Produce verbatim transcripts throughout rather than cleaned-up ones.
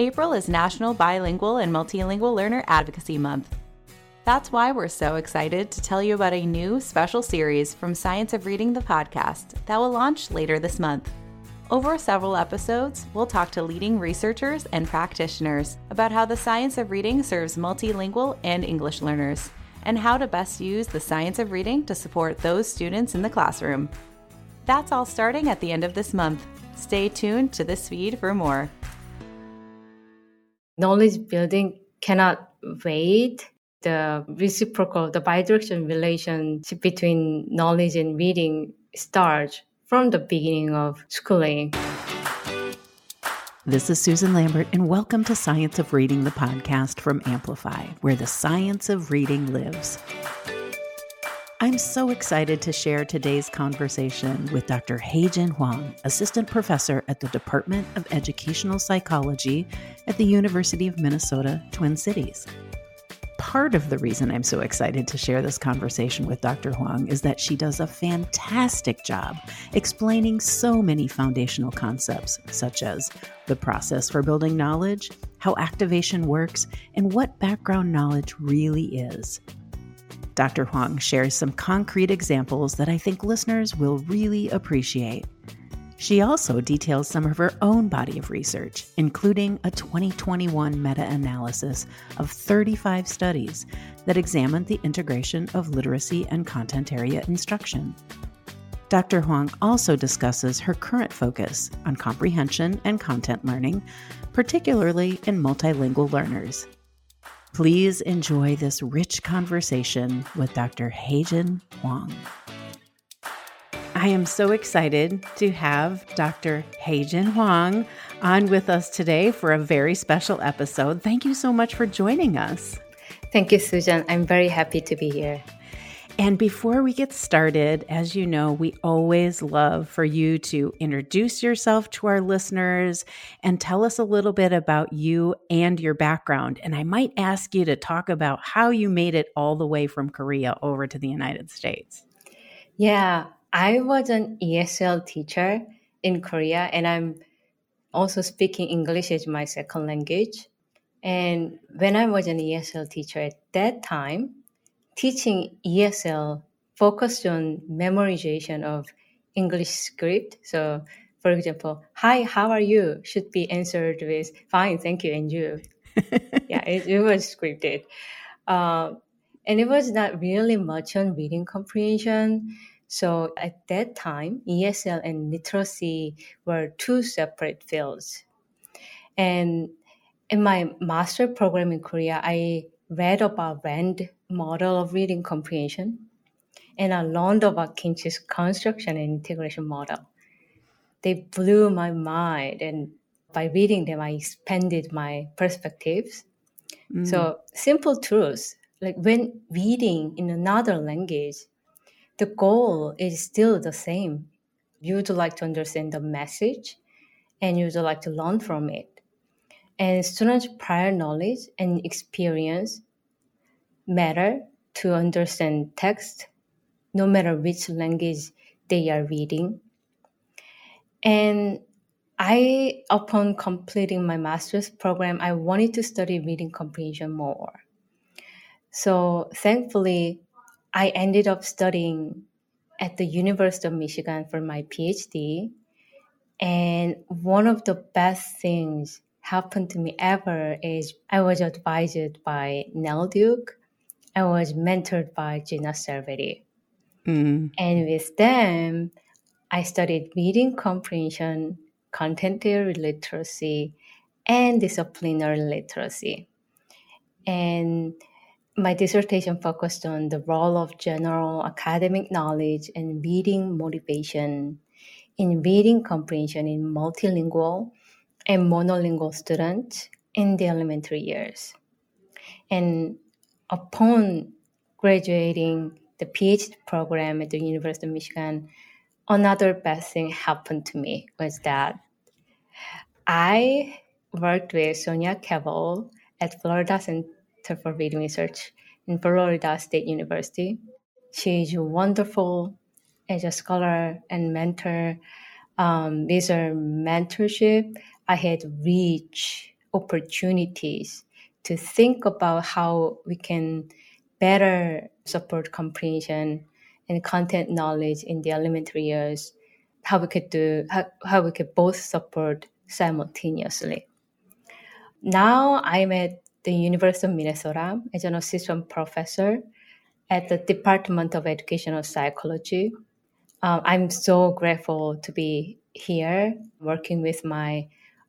April is National Bilingual and Multilingual Learner Advocacy Month. That's why we're so excited to tell you about a new special series from Science of Reading, the podcast, that will launch later this month. Over several episodes, we'll talk to leading researchers and practitioners about how the science of reading serves multilingual and English learners, and how to best use the science of reading to support those students in the classroom. That's all starting at the end of this month. Stay tuned to this feed for more. Knowledge building cannot wait. The reciprocal, the bidirectional relationship between knowledge and reading starts from the beginning of schooling. This is Susan Lambert, and welcome to Science of Reading, the podcast from Amplify, where the science of reading lives. I'm so excited to share today's conversation with Doctor Haejin Hwang, Assistant Professor at the Department of Educational Psychology at the University of Minnesota, Twin Cities. Part of the reason I'm so excited to share this conversation with Doctor Hwang is that she does a fantastic job explaining so many foundational concepts, such as the process for building knowledge, how activation works, and what background knowledge really is. Doctor Hwang shares some concrete examples that I think listeners will really appreciate. She also details some of her own body of research, including a twenty twenty-one meta-analysis of thirty-five studies that examined the integration of literacy and content area instruction. Doctor Hwang also discusses her current focus on comprehension and content learning, particularly in multilingual learners. Please enjoy this rich conversation with Doctor Haejin Hwang. I am so excited to have Doctor Haejin Hwang on with us today for a very special episode. Thank you so much for joining us. Thank you, Susan. I'm very happy to be here. And before we get started, as you know, we always love for you to introduce yourself to our listeners and tell us a little bit about you and your background. And I might ask you to talk about how you made it all the way from Korea over to the United States. Yeah, I was an E S L teacher in Korea, and I'm also speaking English as my second language. And when I was an E S L teacher at that time, teaching E S L focused on memorization of English script. So, for example, hi, how are you? Should be answered with fine, thank you, and you. yeah, it, it was scripted. Uh, and it was not really much on reading comprehension. So at that time, E S L and literacy were two separate fields. And in my master program in Korea, I read about RAND model of reading comprehension, and I learned about Kinchi's construction and integration model. They blew my mind, and by reading them, I expanded my perspectives. Mm. So simple truths, like when reading in another language, the goal is still the same. You would like to understand the message, and you would like to learn from it. And students' prior knowledge and experience matter to understand text, no matter which language they are reading. And I, upon completing my master's program, I wanted to study reading comprehension more. So thankfully, I ended up studying at the University of Michigan for my PhD. And one of the best things happened to me ever is I was advised by Nell Duke. I was mentored by Gina Cervetti. Mm. And with them, I studied reading comprehension, content area literacy, and disciplinary literacy. And my dissertation focused on the role of general academic knowledge and reading motivation in reading comprehension in multilingual and monolingual students in the elementary years. And upon graduating the PhD program at the University of Michigan, another best thing happened to me was that I worked with Sonia Kevel at Florida Center for Reading Research in Florida State University. She is wonderful as a scholar and mentor. Um, with her mentorship, I had reached opportunities to think about how we can better support comprehension and content knowledge in the elementary years, how we could do, how, how we could both support simultaneously. Now I'm at the University of Minnesota as an assistant professor at the Department of Educational Psychology. Um, I'm so grateful to be here working with my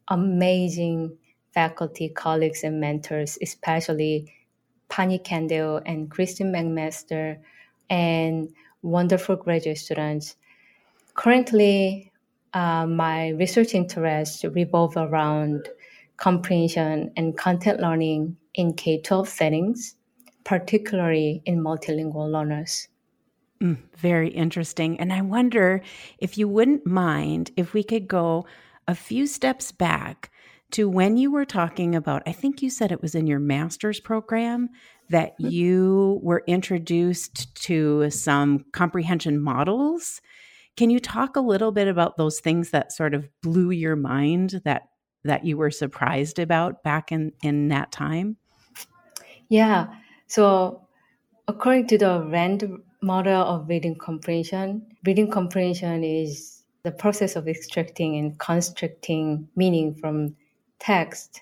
amazing faculty, colleagues, and mentors, especially Pani Kendall and Kristen McMaster, and wonderful graduate students. Currently, uh, my research interests revolve around comprehension and content learning in K twelve settings, particularly in multilingual learners. Mm, very interesting. And I wonder if you wouldn't mind if we could go a few steps back to when you were talking about, I think you said it was in your master's program, that you were introduced to some comprehension models. Can you talk a little bit about those things that sort of blew your mind, that that you were surprised about back in, in that time? Yeah. So according to the RAND model of reading comprehension, reading comprehension is the process of extracting and constructing meaning from text.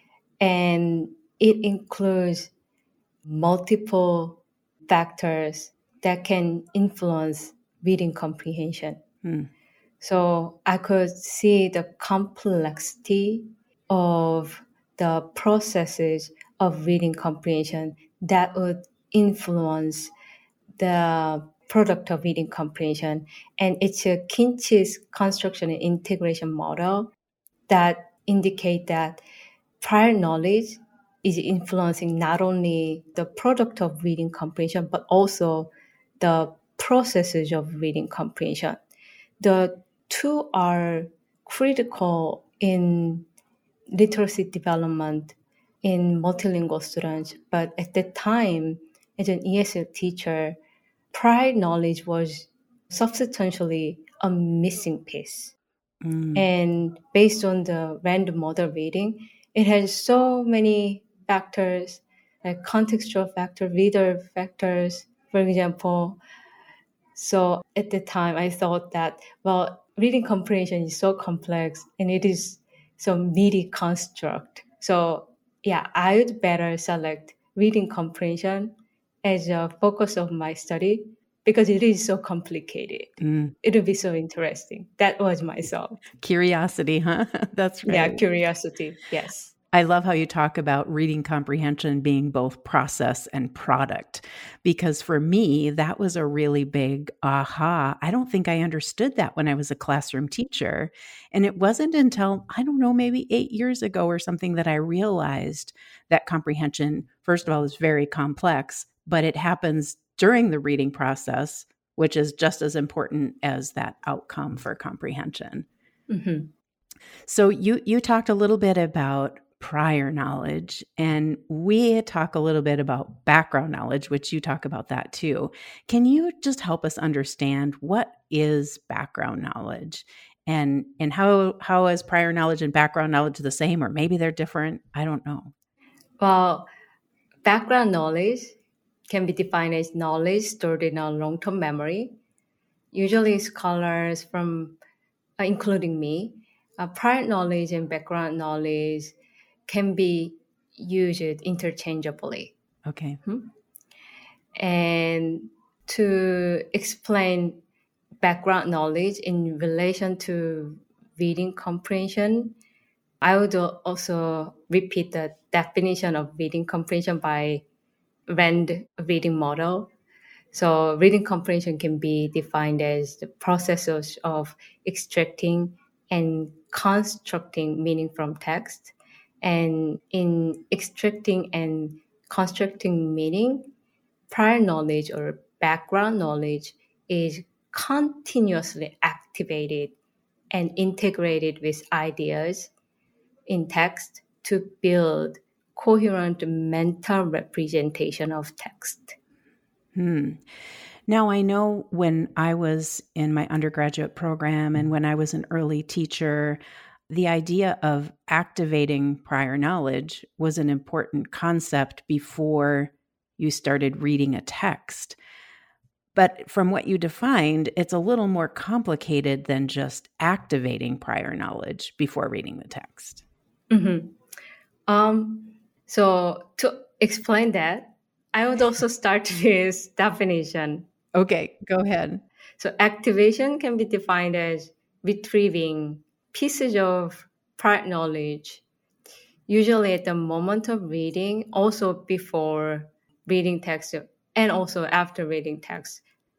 And it includes multiple factors that can influence reading comprehension. Hmm. So I could see the complexity of the processes of reading comprehension that would influence the product of reading comprehension. And it's a Kinch's construction and integration model that indicate that prior knowledge is influencing not only the product of reading comprehension, but also the processes of reading comprehension. The two are critical in literacy development in multilingual students. But at that time, as an E S L teacher, prior knowledge was substantially a missing piece. Mm. And based on the random model reading, it has so many factors, like contextual factor, reader factors, for example. So at the time, I thought that, well, reading comprehension is so complex and it is so meaty construct. So yeah, I would better select reading comprehension as a focus of my study because it is so complicated. Mm. It would be so interesting. That was my thought. Curiosity, huh? That's right. Yeah, curiosity. Yes. I love how you talk about reading comprehension being both process and product, because for me, that was a really big aha. I don't think I understood that when I was a classroom teacher. And it wasn't until, I don't know, maybe eight years ago or something that I realized that comprehension, first of all, is very complex, but it happens during the reading process, which is just as important as that outcome for comprehension. Mm-hmm. So you you talked a little bit about prior knowledge, and we talk a little bit about background knowledge, which you talk about that too. Can you just help us understand what is background knowledge, and and how how is prior knowledge and background knowledge the same, or maybe they're different? I don't know. Well, background knowledge can be defined as knowledge stored in a long-term memory. Usually scholars from, uh, including me, uh, prior knowledge and background knowledge can be used interchangeably. Okay. Hmm? And to explain background knowledge in relation to reading comprehension, I would also repeat the definition of reading comprehension by RAND reading model. So reading comprehension can be defined as the process of extracting and constructing meaning from text. And in extracting and constructing meaning, prior knowledge or background knowledge is continuously activated and integrated with ideas in text to build coherent mental representation of text. Hmm. Now, I know when I was in my undergraduate program and when I was an early teacher, the idea of activating prior knowledge was an important concept before you started reading a text. But from what you defined, it's a little more complicated than just activating prior knowledge before reading the text. Mm-hmm. Um, so to explain that, I would also start with definition. Okay, go ahead. So activation can be defined as retrieving pieces of prior knowledge, usually at the moment of reading, also before reading text, and also after reading text.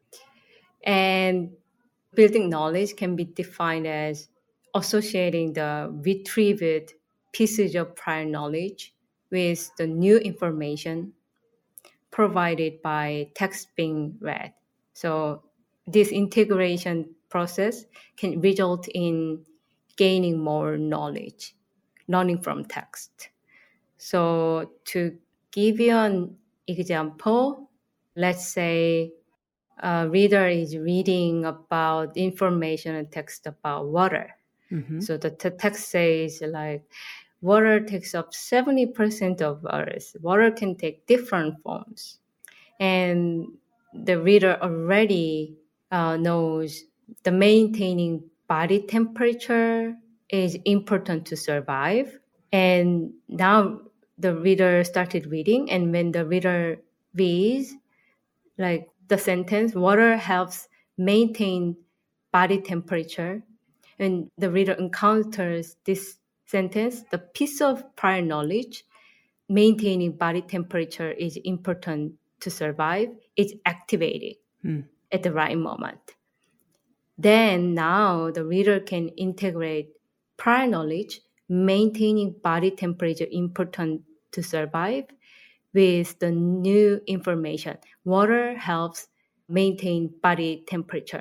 And building knowledge can be defined as associating the retrieved pieces of prior knowledge with the new information provided by text being read. So this integration process can result in gaining more knowledge, learning from text. So to give you an example, let's say a reader is reading about information and text about water. Mm-hmm. So the t- text says like, water takes up seventy percent of Earth. Water can take different forms. And the reader already uh, knows the maintaining body temperature is important to survive. And now the reader started reading, and when the reader reads, like the sentence, water helps maintain body temperature, and the reader encounters this sentence, the piece of prior knowledge, maintaining body temperature is important to survive, is activated hmm. at the right moment. Then now the reader can integrate prior knowledge, maintaining body temperature important to survive, with the new information. Water helps maintain body temperature.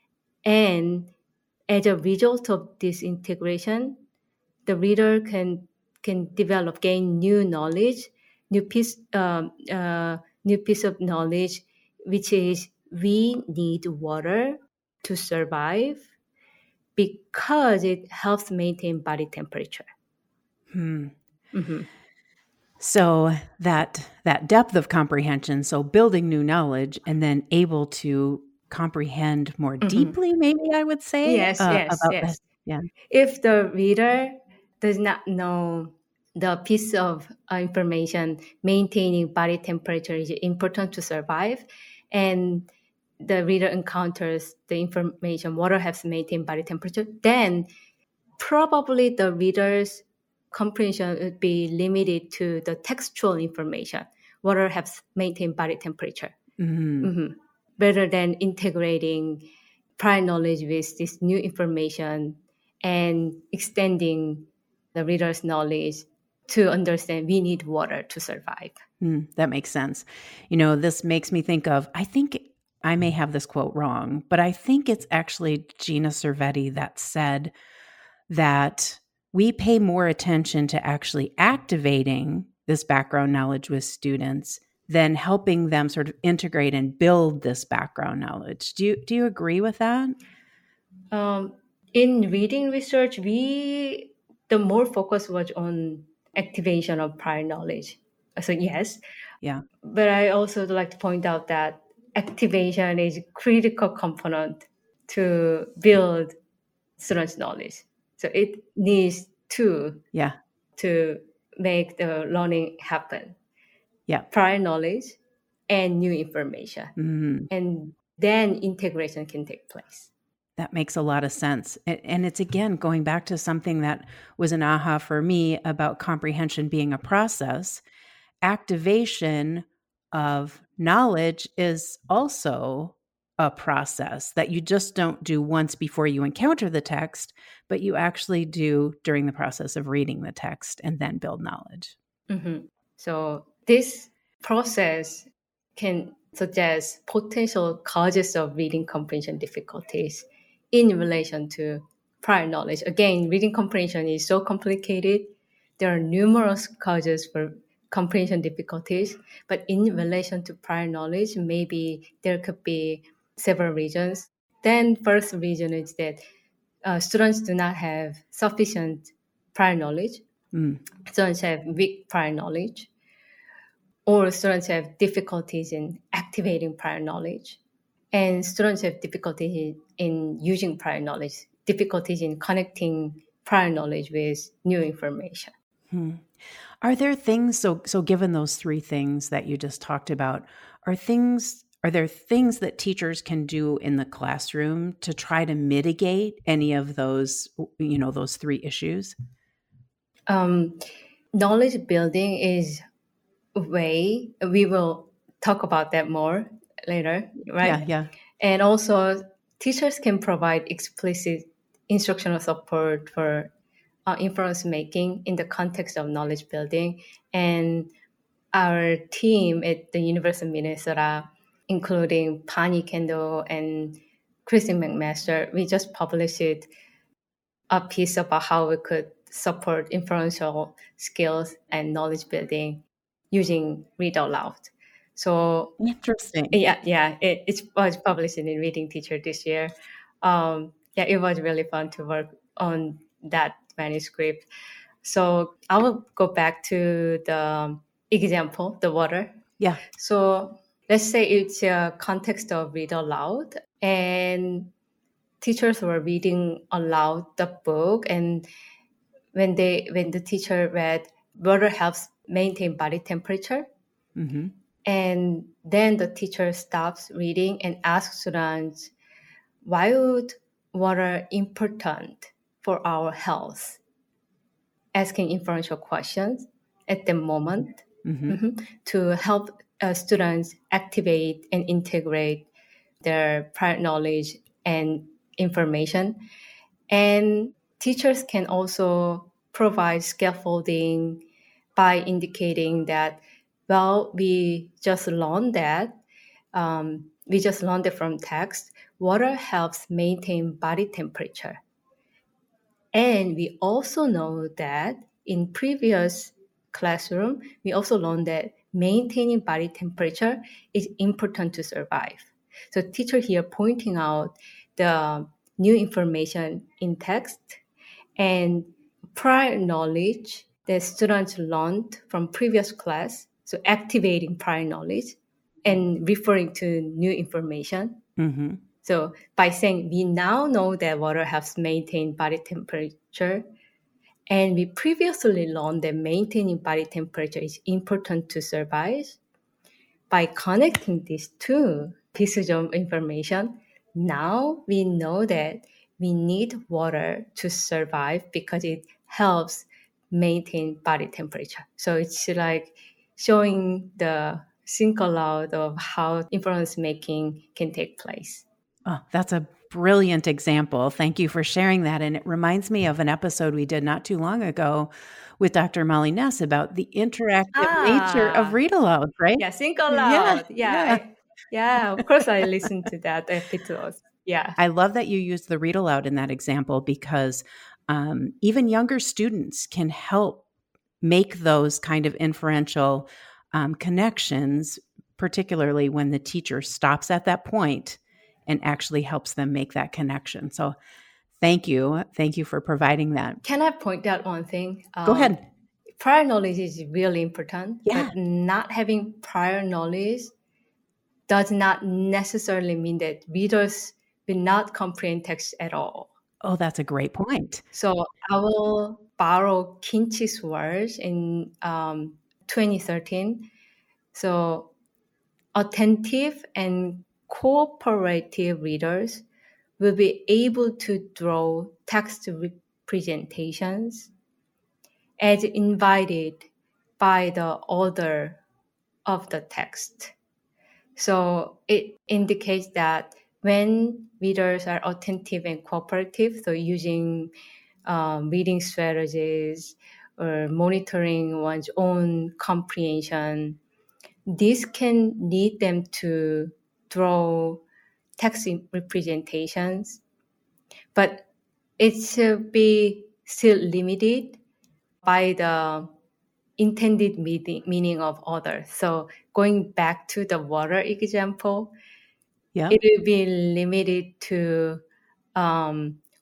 And as a result of this integration, the reader can can develop, gain new knowledge, new piece, um, uh, new piece of knowledge, which is we need water to survive because it helps maintain body temperature. Hmm. Mm-hmm. So that that depth of comprehension, so building new knowledge and then able to comprehend more mm-hmm. deeply, maybe I would say. Yes, uh, yes, about yes. The, yeah. If the reader does not know the piece of uh, information, maintaining body temperature is important to survive, and the reader encounters the information, water helps maintain body temperature, then probably the reader's comprehension would be limited to the textual information. Water helps maintain body temperature. Mm-hmm. Mm-hmm. Rather than integrating prior knowledge with this new information and extending the reader's knowledge to understand we need water to survive. Mm, that makes sense. You know, this makes me think of, I think I may have this quote wrong, but I think it's actually Gina Cervetti that said that we pay more attention to actually activating this background knowledge with students than helping them sort of integrate and build this background knowledge. Do you do you agree with that? Um, in reading research, we the more focus was on activation of prior knowledge. So yes, yeah. But I also would like to point out that activation is a critical component to build students' knowledge. So it needs two yeah. to make the learning happen. Yeah. Prior knowledge and new information. Mm-hmm. And then integration can take place. That makes a lot of sense. And it's, again, going back to something that was an aha for me about comprehension being a process. Activation of knowledge is also a process that you just don't do once before you encounter the text, but you actually do during the process of reading the text and then build knowledge. Mm-hmm. So this process can suggest potential causes of reading comprehension difficulties in relation to prior knowledge. Again, reading comprehension is so complicated. There are numerous causes for comprehension difficulties, but in relation to prior knowledge, maybe there could be several reasons. Then first reason is that uh, students do not have sufficient prior knowledge. Mm. Students have weak prior knowledge, or students have difficulties in activating prior knowledge, and students have difficulties in using prior knowledge, difficulties in connecting prior knowledge with new information. Hmm. Are there things, so so given those three things that you just talked about, are things are there things that teachers can do in the classroom to try to mitigate any of those, you know, those three issues? Um, knowledge building is a way, we will talk about that more later, right? Yeah, yeah. And also, teachers can provide explicit instructional support for uh, inference making in the context of knowledge building. And our team at the University of Minnesota, including Pani Kendo and Christine McMaster, we just published a piece about how we could support inferential skills and knowledge building using read out loud. So interesting. Yeah, yeah, it, it was published in Reading Teacher this year. Um, yeah, it was really fun to work on that manuscript. So I will go back to the example, the water. Yeah. So let's say it's a context of read aloud, and teachers were reading aloud the book, and when they when the teacher read, water helps maintain body temperature. Mm-hmm. And then the teacher stops reading and asks students, why would water important for our health? Asking inferential questions at the moment mm-hmm. Mm-hmm, to help uh, students activate and integrate their prior knowledge and information. And teachers can also provide scaffolding by indicating that, well, we just learned that, um, we just learned it from text. Water helps maintain body temperature. And we also know that in previous classroom, we also learned that maintaining body temperature is important to survive. So teacher here pointing out the new information in text and prior knowledge that students learned from previous class. So activating prior knowledge and referring to new information. Mm-hmm. So by saying we now know that water helps maintain body temperature, and we previously learned that maintaining body temperature is important to survive, by connecting these two pieces of information, now we know that we need water to survive because it helps maintain body temperature. So it's like showing the think aloud of how inference making can take place. Oh, that's a brilliant example. Thank you for sharing that. And it reminds me of an episode we did not too long ago with Doctor Molly Ness about the interactive ah, nature of read aloud, right? Yeah, think aloud. Yeah, yeah. Yeah, I, yeah of course I listened to that episode. Yeah. I love that you used the read aloud in that example because um, even younger students can help make those kind of inferential um, connections, particularly when the teacher stops at that point and actually helps them make that connection. So thank you. Thank you for providing that. Can I point out one thing? Um, Go ahead. Prior knowledge is really important, yeah. but not having prior knowledge does not necessarily mean that readers will not comprehend text at all. Oh, that's a great point. So I will borrow Kinchi's words in um, twenty thirteen. So attentive and cooperative readers will be able to draw text representations as invited by the author of the text. So it indicates that when readers are attentive and cooperative, so using um, reading strategies or monitoring one's own comprehension, this can lead them to draw text representations, but it should be still limited by the intended meaning, meaning of others. So going back to the water example, yeah. It will be limited to um,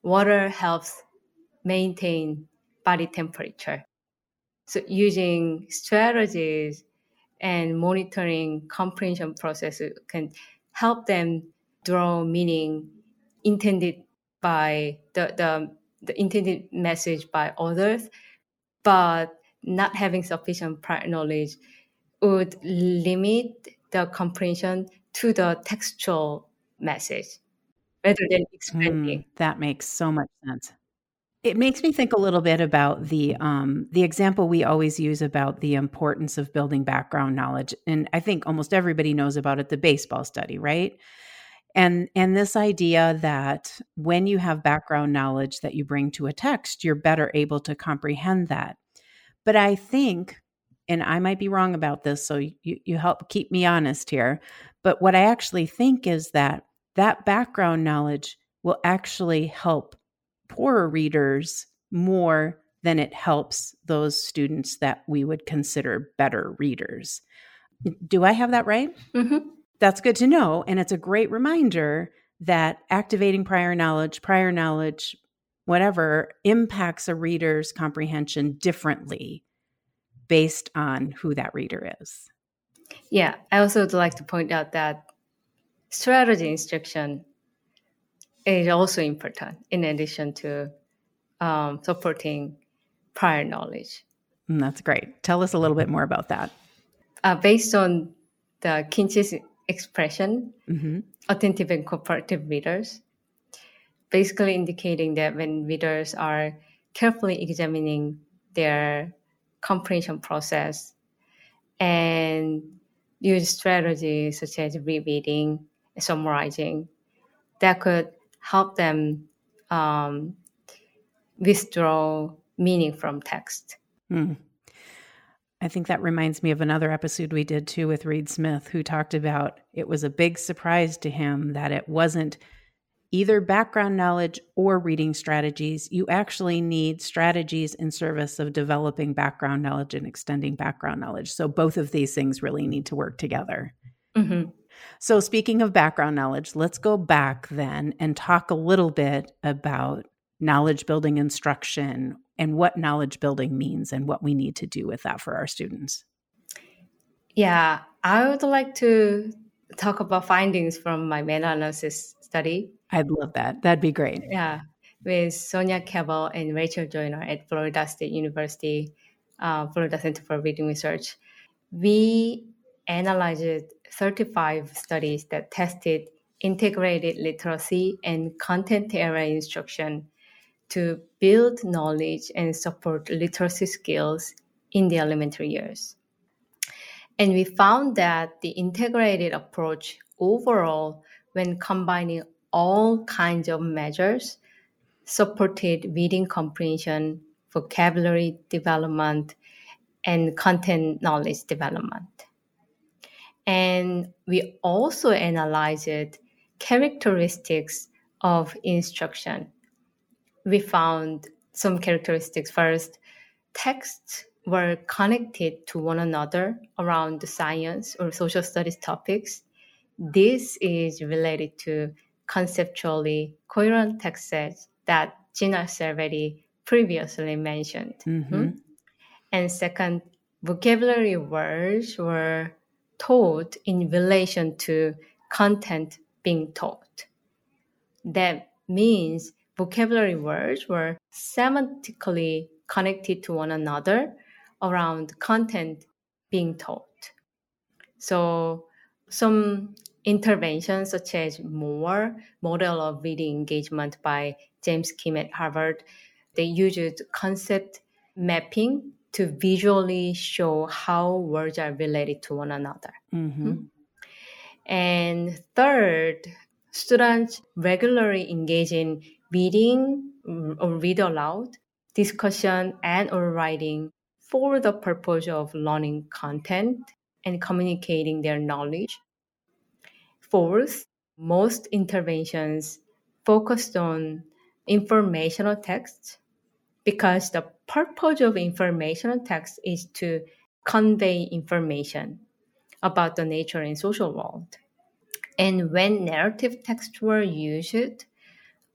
water helps maintain body temperature. So using strategies and monitoring comprehension processes can help them draw meaning intended by the, the, the intended message by others, but not having sufficient prior knowledge would limit the comprehension to the textual message rather than expanding. Mm, that makes so much sense. It makes me think a little bit about the um, the example we always use about the importance of building background knowledge. And I think almost everybody knows about it, the baseball study, right? And and this idea that when you have background knowledge that you bring to a text, you're better able to comprehend that. But I think, and I might be wrong about this, so you, you help keep me honest here, but what I actually think is that that background knowledge will actually help poorer readers more than it helps those students that we would consider better readers. Do I have that right? Mm-hmm. That's good to know. And it's a great reminder that activating prior knowledge, prior knowledge, whatever, impacts a reader's comprehension differently based on who that reader is. Yeah, I also would like to point out that strategy instruction is also important in addition to um, supporting prior knowledge. And that's great. Tell us a little bit more about that. Uh, based on the Kinsey's expression, Mm-hmm. attentive and cooperative readers, basically indicating that when readers are carefully examining their comprehension process and use strategies such as rereading, summarizing, that could help them um, withdraw meaning from text. Mm. I think that reminds me of another episode we did too with Reed Smith, who talked about it was a big surprise to him that it wasn't either background knowledge or reading strategies. You actually need strategies in service of developing background knowledge and extending background knowledge. So both of these things really need to work together. Mm-hmm. So speaking of background knowledge, let's go back then and talk a little bit about knowledge building instruction and what knowledge building means and what we need to do with that for our students. Yeah, I would like to talk about findings from my meta-analysis study. I'd love that. That'd be great. Yeah, with Sonia Cabell and Rachel Joyner at Florida State University, uh, Florida Center for Reading Research. We analyzed thirty-five studies that tested integrated literacy and content-aware instruction to build knowledge and support literacy skills in the elementary years. And we found that the integrated approach overall, when combining all kinds of measures, supported reading comprehension, vocabulary development, and content knowledge development. And we also analyzed characteristics of instruction. We found some characteristics. First, texts were connected to one another around the science or social studies topics. This is related to conceptually coherent text sets that Gina Cervetti previously mentioned. Mm-hmm. And second, vocabulary words were taught in relation to content being taught. That means vocabulary words were semantically connected to one another around content being taught. So some interventions such as MORE, Model of Reading Engagement by James Kim at Harvard, they used concept mapping to visually show how words are related to one another. Mm-hmm. And third, students regularly engage in reading or read aloud, discussion, and or writing for the purpose of learning content and communicating their knowledge. Fourth, most interventions focused on informational text because the purpose of informational text is to convey information about the nature and social world. And when narrative texts were used,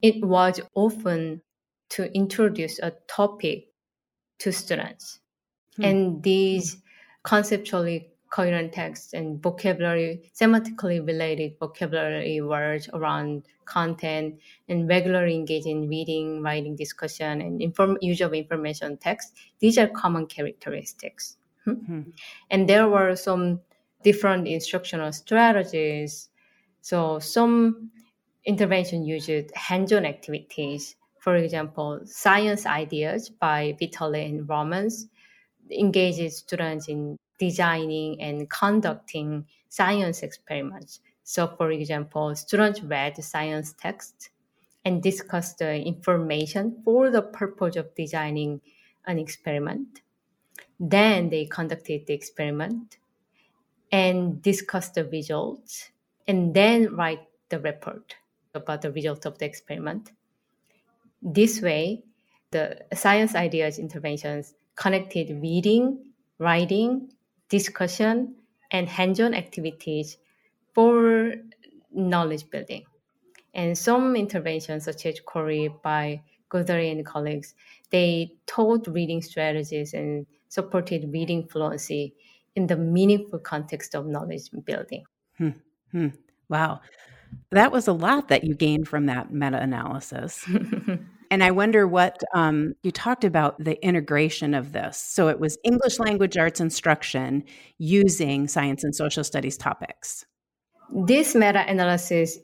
it was often to introduce a topic to students. Hmm. And these conceptually coherent texts and vocabulary, semantically related vocabulary words around content, and regularly engage in reading, writing, discussion, and inform- use of information text. These are common characteristics. Hmm? Hmm. And there were some different instructional strategies. So some intervention used hands-on activities. For example, Science Ideas by Vitale and Romans engages students in designing and conducting science experiments. So, for example, students read science text and discussed the information for the purpose of designing an experiment. Then they conducted the experiment and discussed the results, and then write the report about the result of the experiment. This way, the Science Ideas interventions connected reading, writing, discussion, and hands-on activities for knowledge building. And some interventions, such as Corey by Guthrie and colleagues, they taught reading strategies and supported reading fluency in the meaningful context of knowledge building. Hmm. Hmm. Wow. That was a lot that you gained from that meta-analysis. And I wonder what um, you talked about the integration of this. So it was English language arts instruction using science and social studies topics. This meta-analysis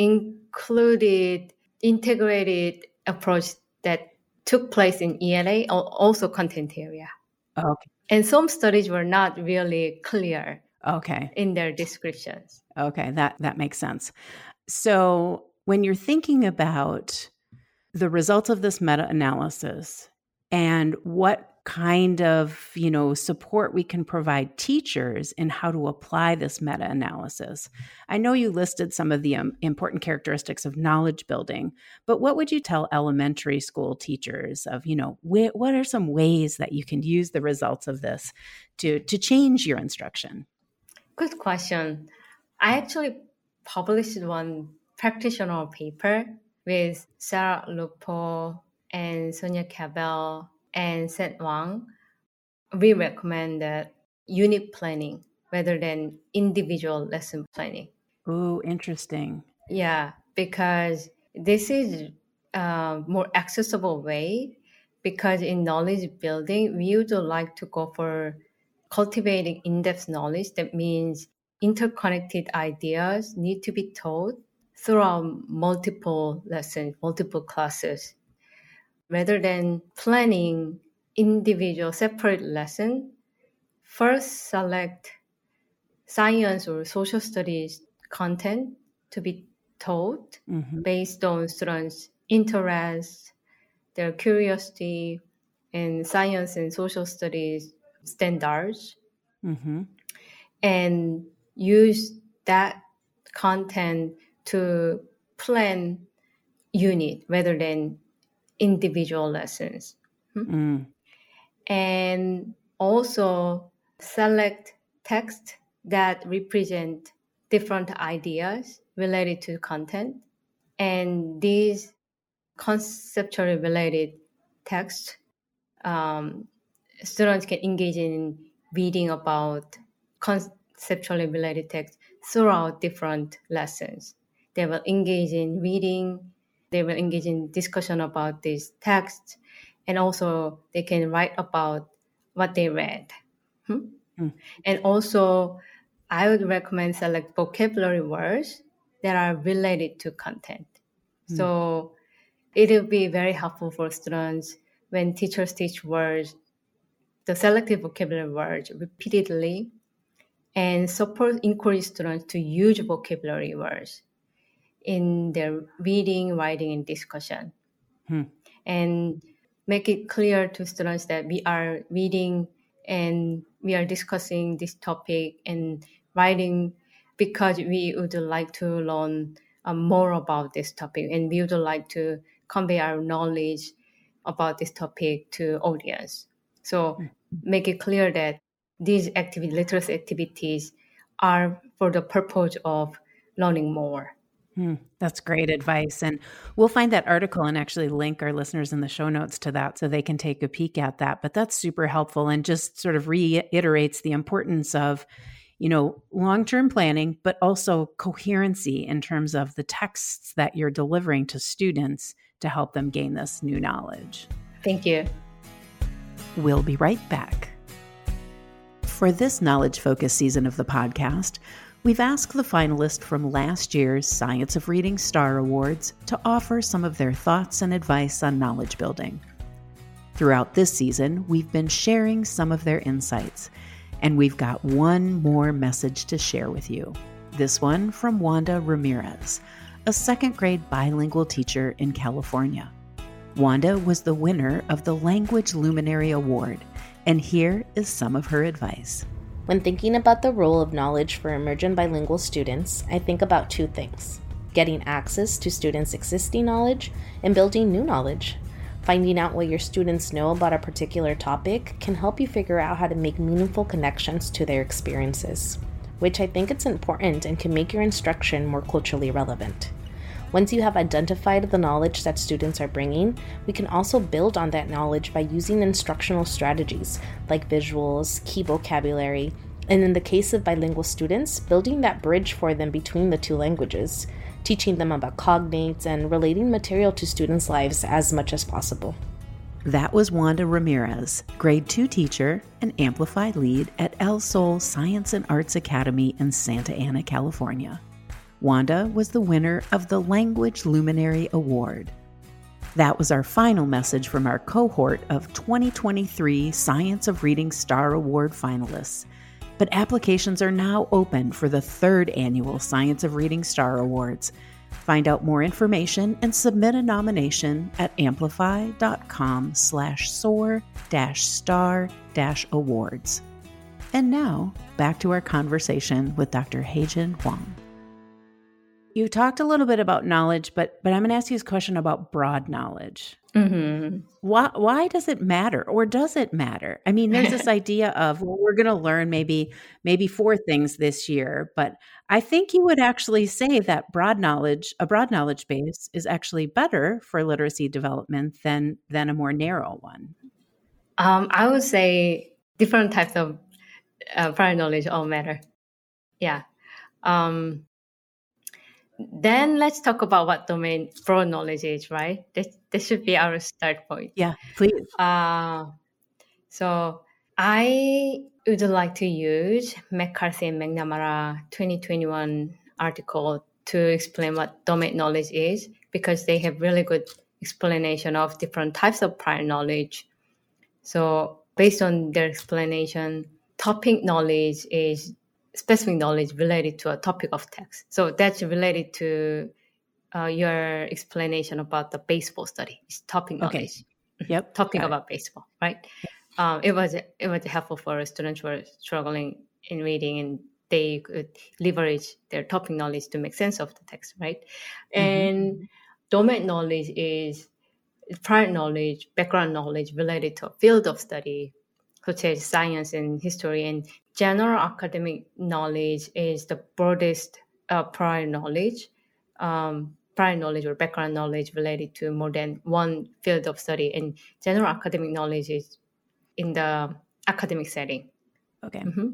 included integrated approach that took place in E L A, also content area. Okay. And some studies were not really clear okay. in their descriptions. Okay, that, that makes sense. So when you're thinking about the results of this meta-analysis and what kind of, you know, support we can provide teachers in how to apply this meta-analysis, I know you listed some of the um, important characteristics of knowledge building, but what would you tell elementary school teachers of, you know, wh- what are some ways that you can use the results of this to, to change your instruction? Good question. I actually published one practitioner paper with Sarah Lupo and Sonia Cabell and Seth Wang. We recommend that unit planning rather than individual lesson planning. Oh, interesting. Yeah, because this is a more accessible way, because in knowledge building, we would like to go for cultivating in-depth knowledge. That means interconnected ideas need to be taught throughout multiple lessons, multiple classes, rather than planning individual separate lesson. First, select science or social studies content to be taught mm-hmm. based on students' interest, their curiosity, and science and social studies standards, mm-hmm. and use that content to plan unit rather than individual lessons. Mm. And also select text that represent different ideas related to content. And these conceptually related texts, um, students can engage in reading about conceptually related text throughout different lessons. They will engage in reading, they will engage in discussion about these texts, and also they can write about what they read. Hmm? Mm. And also, I would recommend select vocabulary words that are related to content. Mm. So it will be very helpful for students when teachers teach words, the selected vocabulary words repeatedly, and support encourage students to use vocabulary words in their reading, writing, and discussion. Hmm. And make it clear to students that we are reading and we are discussing this topic and writing because we would like to learn uh, more about this topic, and we would like to convey our knowledge about this topic to audience. So hmm. make it clear that these activity, literacy activities are for the purpose of learning more. Mm, that's great advice. And we'll find that article and actually link our listeners in the show notes to that so they can take a peek at that. But that's super helpful and just sort of reiterates the importance of, you know, long-term planning, but also coherency in terms of the texts that you're delivering to students to help them gain this new knowledge. Thank you. We'll be right back. For this knowledge-focused season of the podcast, we've asked the finalists from last year's Science of Reading Star Awards to offer some of their thoughts and advice on knowledge building. Throughout this season, we've been sharing some of their insights, and we've got one more message to share with you. This one from Wanda Ramirez, a second grade bilingual teacher in California. Wanda was the winner of the Language Luminary Award, and here is some of her advice. When thinking about the role of knowledge for emergent bilingual students, I think about two things: getting access to students' existing knowledge and building new knowledge. Finding out what your students know about a particular topic can help you figure out how to make meaningful connections to their experiences, which I think it's important and can make your instruction more culturally relevant. Once you have identified the knowledge that students are bringing, we can also build on that knowledge by using instructional strategies like visuals, key vocabulary, and in the case of bilingual students, building that bridge for them between the two languages, teaching them about cognates and relating material to students' lives as much as possible. That was Wanda Ramirez, grade two teacher and Amplify lead at El Sol Science and Arts Academy in Santa Ana, California. Wanda was the winner of the Language Luminary Award. That was our final message from our cohort of twenty twenty-three Science of Reading Star Award finalists. But applications are now open for the third annual Science of Reading Star Awards. Find out more information and submit a nomination at amplify.com slash soar dash star dash awards. And now, back to our conversation with Doctor Haejin Hwang. You talked a little bit about knowledge, but but I'm going to ask you this question about broad knowledge. Mm-hmm. Why why does it matter, or does it matter? I mean, there's this idea of, well, we're going to learn maybe maybe four things this year, but I think you would actually say that broad knowledge, a broad knowledge base, is actually better for literacy development than than a more narrow one. Um, I would say different types of uh, prior knowledge all matter. Yeah. Um, Then let's talk about what domain broad knowledge is, right? This, this should be our start point. Yeah, please. Uh, so I would like to use McCarthy and McNamara twenty twenty-one article to explain what domain knowledge is, because they have really good explanation of different types of prior knowledge. So based on their explanation, topic knowledge is specific knowledge related to a topic of text. So that's related to uh, your explanation about the baseball study. It's topic knowledge. Okay. Yep. Talking about baseball, right? Um, it was it was helpful for students who were struggling in reading, and they could leverage their topic knowledge to make sense of the text, right? Mm-hmm. And domain knowledge is prior knowledge, background knowledge related to a field of study, such as science and history. And general academic knowledge is the broadest uh, prior knowledge, um, prior knowledge or background knowledge related to more than one field of study. And general academic knowledge is in the academic setting. Okay. Mm-hmm.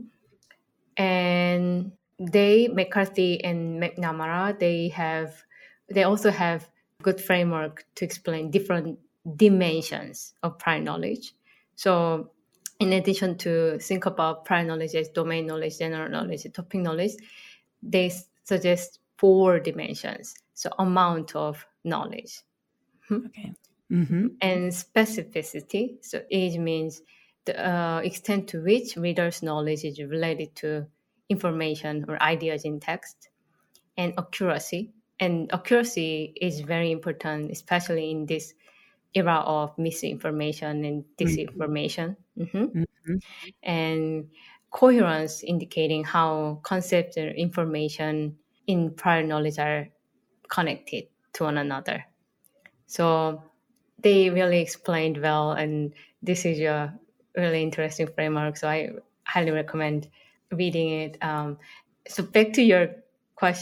And they, McCarthy and McNamara, they have, they also have good framework to explain different dimensions of prior knowledge. So in addition to think about prior knowledge as domain knowledge, general knowledge, topic knowledge, they suggest four dimensions. So amount of knowledge. Okay. Mm-hmm. And specificity. So age means the uh, extent to which reader's knowledge is related to information or ideas in text. And accuracy. And accuracy is very important, especially in this era of misinformation and disinformation. Mm-hmm. Mm-hmm. And coherence, indicating how concepts and information in prior knowledge are connected to one another. So they really explained well, and this is a really interesting framework. So I highly recommend reading it. Um, so back to your question.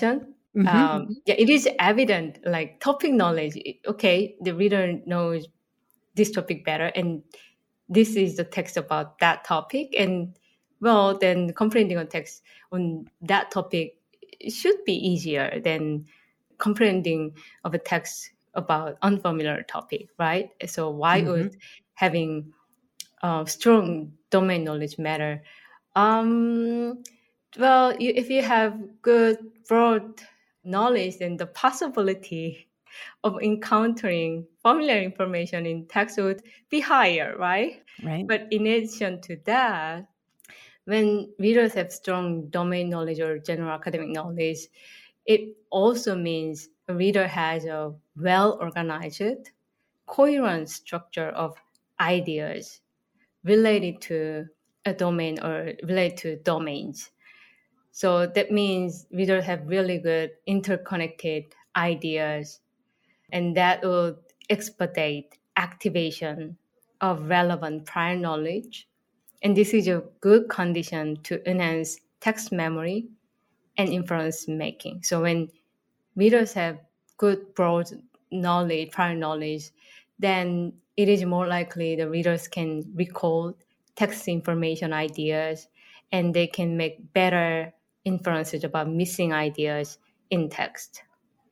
Mm-hmm. Um, yeah, it is evident, like topic knowledge. Okay, the reader knows this topic better, and this is the text about that topic, and well, then comprehending a text on that topic should be easier than comprehending of a text about unfamiliar topic, right? So why mm-hmm. would having uh, strong domain knowledge matter? Um, well, you, if you have good broad knowledge, then the possibility of encountering familiar information in text would be higher, right? Right. But in addition to that, when readers have strong domain knowledge or general academic knowledge, it also means a reader has a well-organized, coherent structure of ideas related to a domain or related to domains. So that means readers have really good interconnected ideas, and that will expedite activation of relevant prior knowledge. And this is a good condition to enhance text memory and inference making. So when readers have good broad knowledge, prior knowledge, then it is more likely the readers can recall text information ideas, and they can make better inferences about missing ideas in text.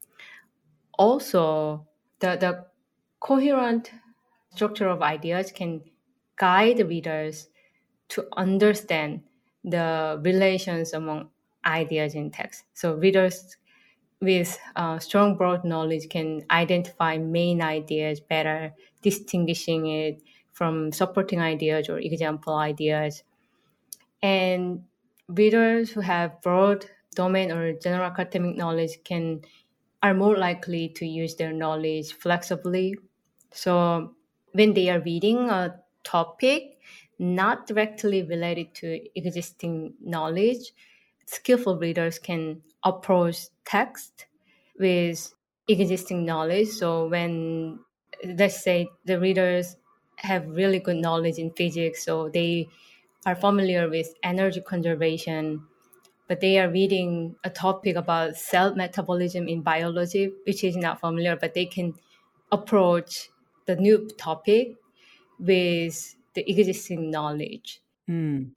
Also, the, the coherent structure of ideas can guide readers to understand the relations among ideas in text. So readers with uh, strong broad knowledge can identify main ideas better, distinguishing it from supporting ideas or example ideas. And readers who have broad domain or general academic knowledge can are more likely to use their knowledge flexibly. So when they are reading a topic not directly related to existing knowledge, skillful readers can approach text with existing knowledge. So when, let's say, the readers have really good knowledge in physics, so they are familiar with energy conservation, but they are reading a topic about cell metabolism in biology, which is not familiar, but they can approach the new topic with the existing knowledge. Mm.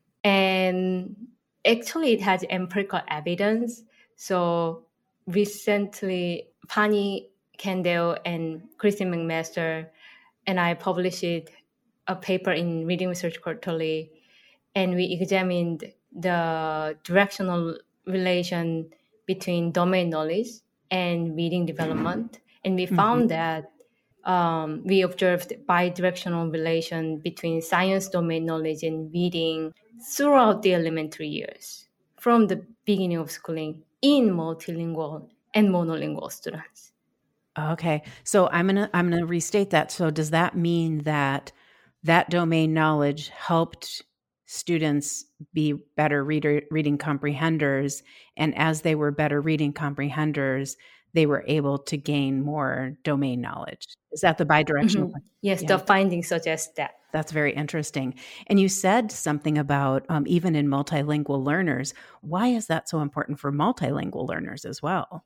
And actually, it has empirical evidence. So recently, Pani Kendall and Christine McMaster and I published a paper in Reading Research Quarterly, and we examined the directional relation between domain knowledge and reading development. And we found mm-hmm. that um, we observed bidirectional relation between science domain knowledge and reading throughout the elementary years, from the beginning of schooling in multilingual and monolingual students. Okay. So I'm going to I'm going to restate that. So does that mean that that domain knowledge helped students be better reader, reading comprehenders, and as they were better reading comprehenders, they were able to gain more domain knowledge? Is that the bidirectional? Mm-hmm. Yes, yeah. The findings suggest that. That's very interesting. And you said something about um, even in multilingual learners. Why is that so important for multilingual learners as well?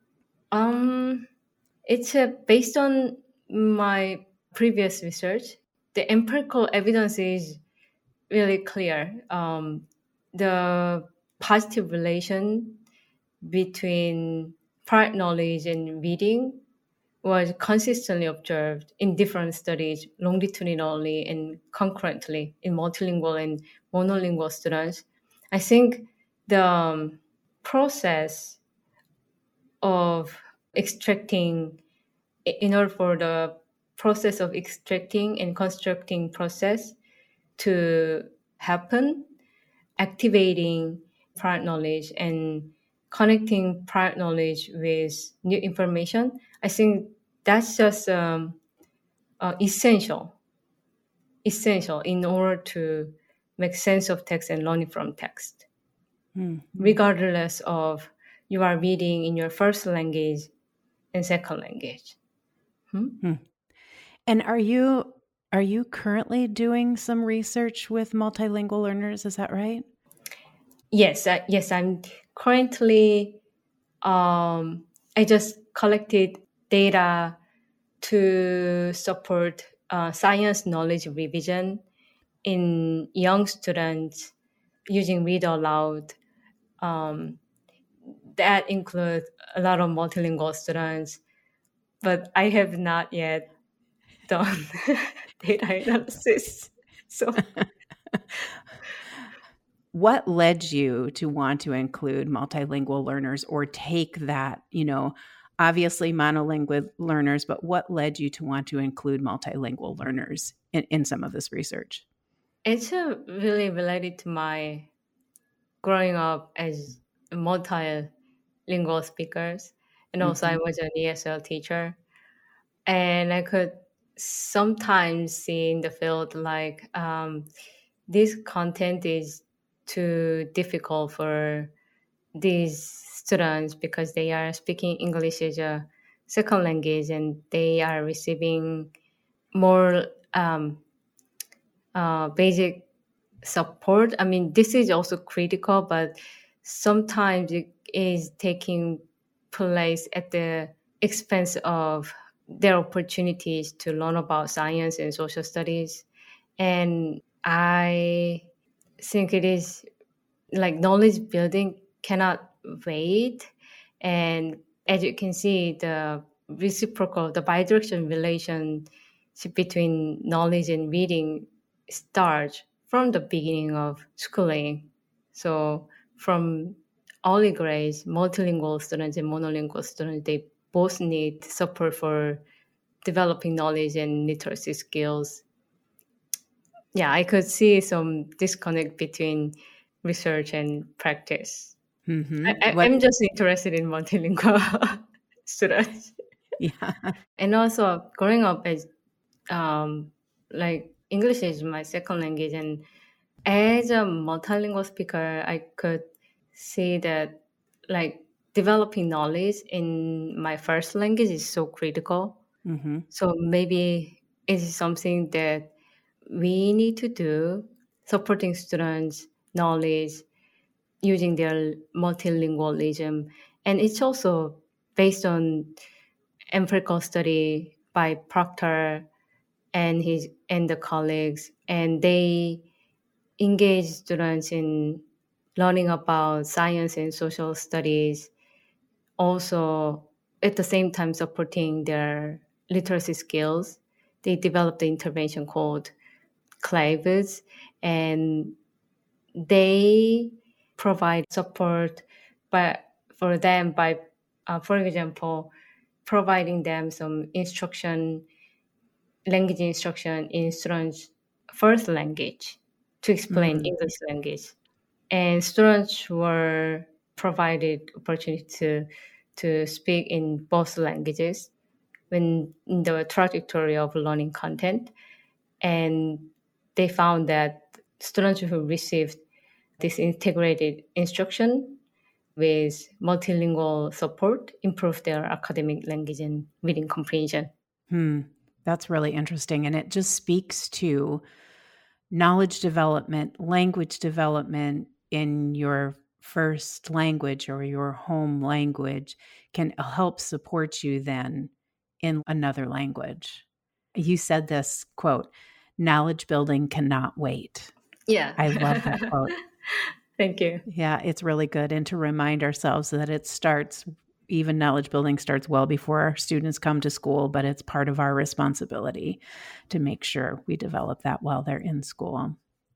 Um, it's uh, based on my previous research. The empirical evidence is really clear. Um, the positive relation between prior knowledge and reading was consistently observed in different studies, longitudinally and concurrently in multilingual and monolingual students. I think the um, process of extracting, in order for the process of extracting and constructing process to happen, activating prior knowledge and connecting prior knowledge with new information, I think that's just um, uh, essential, essential in order to make sense of text and learning from text, mm-hmm. regardless of you are reading in your first language and second language. Hmm? Hmm. And are you are you currently doing some research with multilingual learners? Is that right? Yes, uh, yes, I'm currently um, I just collected data to support uh, science knowledge revision in young students using read aloud. Um, that includes a lot of multilingual students, but I have not yet done data analysis. So, what led you to want to include multilingual learners or take that, you know, obviously monolingual learners, but what led you to want to include multilingual learners in, in some of this research? It's uh, really related to my growing up as multilingual speakers. And also mm-hmm. I was an E S L teacher. And I could sometimes see in the field like um, this content is too difficult for these students because they are speaking English as a second language and they are receiving more um, uh, basic support. I mean, this is also critical, but sometimes it is taking place at the expense of their opportunities to learn about science and social studies. And I think it is like knowledge building cannot wait. And as you can see, the reciprocal, the bidirectional relationship between knowledge and reading starts from the beginning of schooling. So from early grades, multilingual students and monolingual students, they both need support for developing knowledge and literacy skills. Yeah, I could see some disconnect between research and practice. Mm-hmm. I, I, I'm just interested in multilingual students. Yeah. And also growing up as um, like English is my second language, and as a multilingual speaker, I could see that like developing knowledge in my first language is so critical. Mm-hmm. So maybe it's something that we need to do, supporting students' knowledge using their multilingualism. And it's also based on empirical study by Proctor and his and the colleagues, and they engage students in learning about science and social studies, also at the same time supporting their literacy skills. They developed the intervention called CLAVES, and they provide support by, for them by, uh, for example, providing them some instruction, language instruction in students' first language to explain mm-hmm. English language. And students were provided opportunity to, to speak in both languages when in the trajectory of learning content. And they found that students who received this integrated instruction with multilingual support improved their academic language and reading comprehension. Hmm. That's really interesting. And it just speaks to knowledge development, language development in your first language or your home language can help support you then in another language. You said this quote, knowledge building cannot wait. Yeah. I love that quote. Thank you. Yeah, it's really good. And to remind ourselves that it starts, even knowledge building starts well before our students come to school, but it's part of our responsibility to make sure we develop that while they're in school.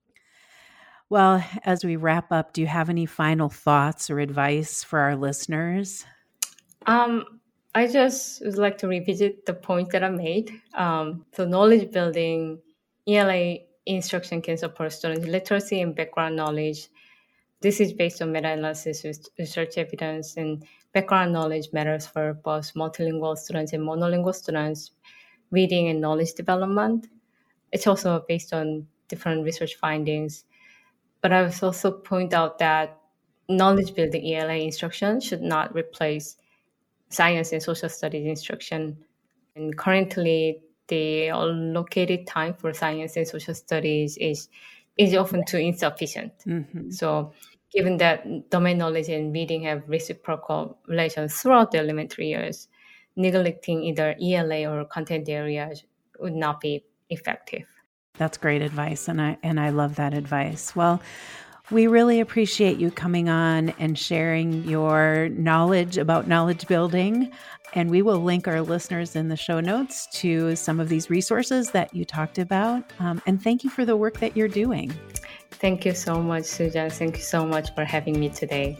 Well, as we wrap up, do you have any final thoughts or advice for our listeners? Um, I just would like to revisit the point that I made. Um, so knowledge building, E L A instruction can support students' literacy and background knowledge. This is based on meta-analysis with research evidence, and background knowledge matters for both multilingual students and monolingual students' reading and knowledge development. It's also based on different research findings. But I would also point out that knowledge building E L A instruction should not replace science and social studies instruction. And currently, the allocated time for science and social studies is is often too insufficient. Mm-hmm. So given that domain knowledge and reading have reciprocal relations throughout the elementary years, neglecting either E L A or content areas would not be effective. That's great advice, and I and I love that advice. Well, we really appreciate you coming on and sharing your knowledge about knowledge building, and we will link our listeners in the show notes to some of these resources that you talked about. Um, and thank you for the work that you're doing. Thank you so much, Sujan. Thank you so much for having me today.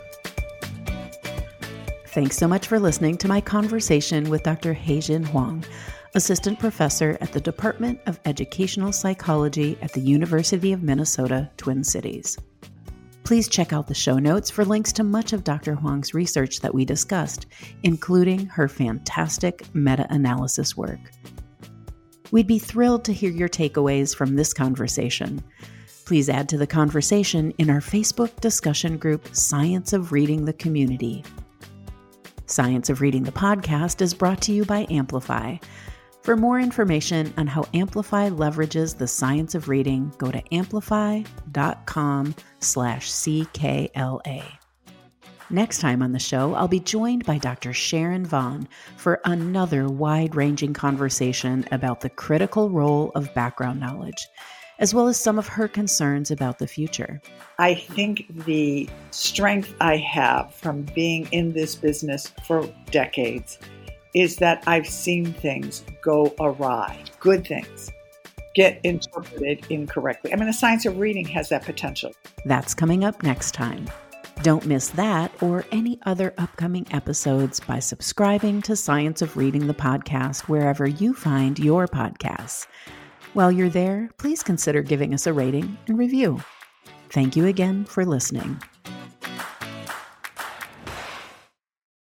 Thanks so much for listening to my conversation with Doctor Haejin Hwang, Assistant Professor at the Department of Educational Psychology at the University of Minnesota, Twin Cities. Please check out the show notes for links to much of Doctor Hwang's research that we discussed, including her fantastic meta-analysis work. We'd be thrilled to hear your takeaways from this conversation. Please add to the conversation in our Facebook discussion group, Science of Reading the Community. Science of Reading the podcast is brought to you by Amplify. For more information on how Amplify leverages the science of reading, go to amplify.com slash CKLA. Next time on the show, I'll be joined by Doctor Sharon Vaughn for another wide-ranging conversation about the critical role of background knowledge, as well as some of her concerns about the future. I think the strength I have from being in this business for decades is that I've seen things go awry, good things, get interpreted incorrectly. I mean, the science of reading has that potential. That's coming up next time. Don't miss that or any other upcoming episodes by subscribing to Science of Reading the podcast wherever you find your podcasts. While you're there, please consider giving us a rating and review. Thank you again for listening.